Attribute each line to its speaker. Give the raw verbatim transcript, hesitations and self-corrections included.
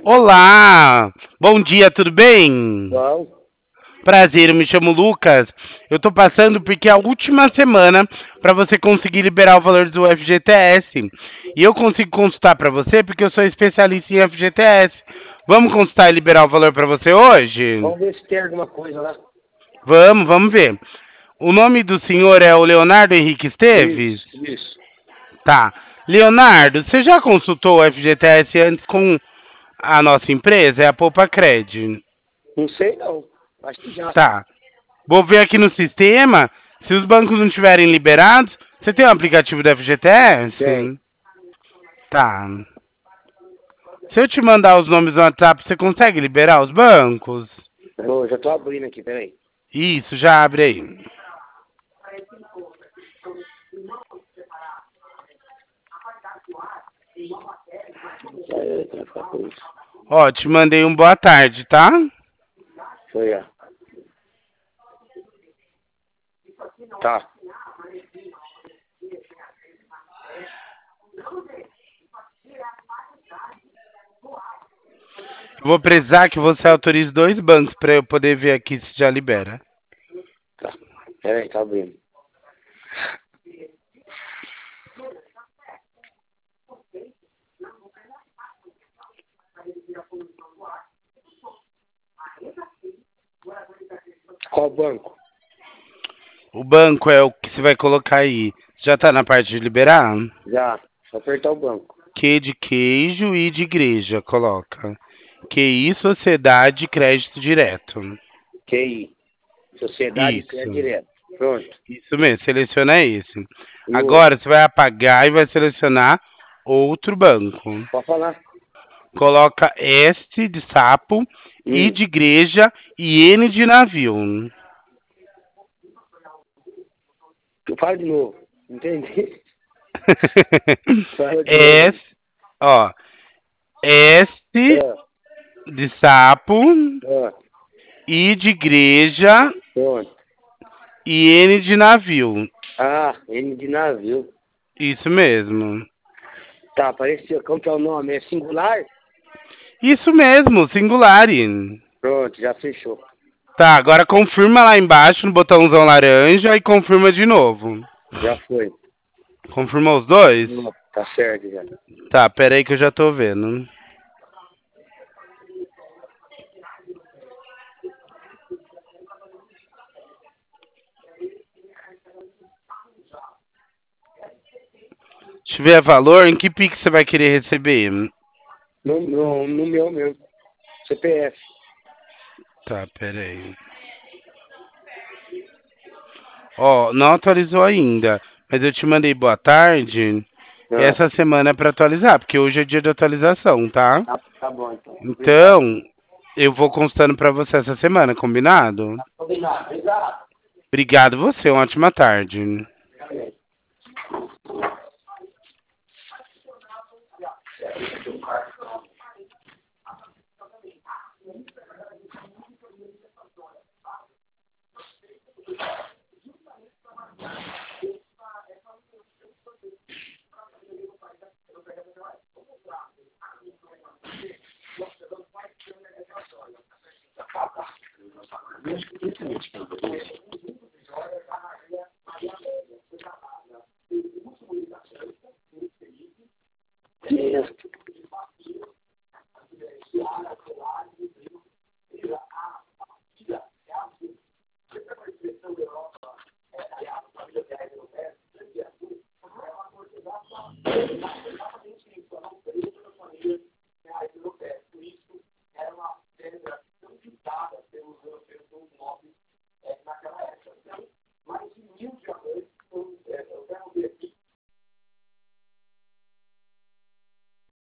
Speaker 1: Olá! Bom dia, tudo bem?
Speaker 2: Bom,
Speaker 1: Prazer, eu me chamo Lucas. Eu tô passando porque é a última semana para você conseguir liberar o valor do F G T S. E eu consigo consultar para você porque eu sou especialista em F G T S. Vamos consultar e liberar o valor para você hoje?
Speaker 2: vamos ver se tem alguma coisa lá.
Speaker 1: Vamos, vamos ver. O nome do senhor é o Leonardo Henrique Esteves?
Speaker 2: Isso, isso.
Speaker 1: Tá. Leonardo, você já consultou o F G T S antes com a nossa empresa? É a Poupa Cred.
Speaker 2: Não sei não. Acho que já.
Speaker 1: Tá. Vou ver aqui no sistema. Se os bancos não tiverem liberados, você tem o aplicativo da
Speaker 2: Tem.
Speaker 1: F G T S? Tá. Se eu te mandar os nomes no WhatsApp, você consegue liberar os bancos?
Speaker 2: Eu já tô abrindo aqui, peraí.
Speaker 1: Isso, já abre aí.
Speaker 2: É, vai ficar com isso.
Speaker 1: Ó, te mandei um boa tarde, tá?
Speaker 2: Deixa eu olhar. Tá.
Speaker 1: Vou precisar que você autorize dois bancos para eu poder ver aqui se já libera.
Speaker 2: Tá. Peraí, tá abrindo. Qual banco?
Speaker 1: O banco é o que você vai colocar aí. Já tá na parte de liberar?
Speaker 2: Já. Só apertar o banco.
Speaker 1: Q de queijo e de igreja, coloca. Q I Sociedade Crédito Direto.
Speaker 2: Q I. Sociedade de Crédito
Speaker 1: Isso.
Speaker 2: Direto. Pronto.
Speaker 1: Isso mesmo, seleciona esse.
Speaker 2: E o outro?
Speaker 1: Agora você vai apagar e vai selecionar outro banco.
Speaker 2: Pode falar.
Speaker 1: Coloca S de sapo, I
Speaker 2: Hum.
Speaker 1: de igreja e N de navio.
Speaker 2: Fala de novo. Entendi. Fala de novo
Speaker 1: S,
Speaker 2: aí.
Speaker 1: ó, S
Speaker 2: Ah,
Speaker 1: de sapo,
Speaker 2: ah,
Speaker 1: I de igreja
Speaker 2: pronto.
Speaker 1: e N de navio.
Speaker 2: Ah, N de navio.
Speaker 1: Isso mesmo.
Speaker 2: Tá, apareceu. Como que é o nome? É singular?
Speaker 1: Isso mesmo, Singulari.
Speaker 2: Pronto, já fechou.
Speaker 1: Tá, agora confirma lá embaixo no botãozão laranja e confirma de novo.
Speaker 2: Já foi.
Speaker 1: Confirmou os dois?
Speaker 2: Pronto, tá certo já.
Speaker 1: Tá, pera aí que eu já tô vendo. Se tiver valor, em que Pix você vai querer receber?
Speaker 2: No, no, no meu mesmo. C P F.
Speaker 1: Tá, pera aí. Ó, não atualizou ainda, mas eu te mandei boa tarde.
Speaker 2: Ah,
Speaker 1: Essa semana é pra atualizar, porque hoje é dia de atualização, tá?
Speaker 2: tá, tá bom então. Obrigado.
Speaker 1: Então, eu vou constando pra você essa semana, combinado?
Speaker 2: Obrigado. Obrigado.
Speaker 1: Obrigado você, uma ótima tarde.
Speaker 2: Yes.